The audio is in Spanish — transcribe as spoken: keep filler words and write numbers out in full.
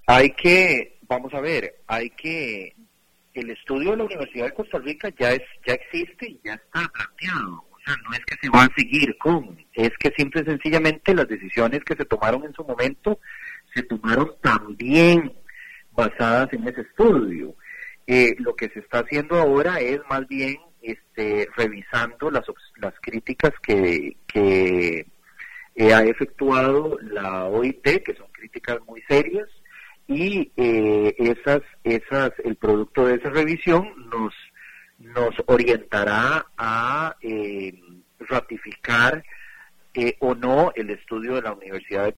Hay que, vamos a ver, hay que, el estudio de la Universidad de Costa Rica ya es, ya existe y ya está planteado. O sea, no es que se va a seguir con, es que simple y sencillamente las decisiones que se tomaron en su momento se tomaron también basadas en ese estudio. Eh, lo que se está haciendo ahora es más bien este, revisando las, las críticas que, que eh, ha efectuado la O I T, que son críticas muy serias, y eh, esas, esas, el producto de esa revisión nos, nos orientará a eh, ratificar eh, o no el estudio de la Universidad de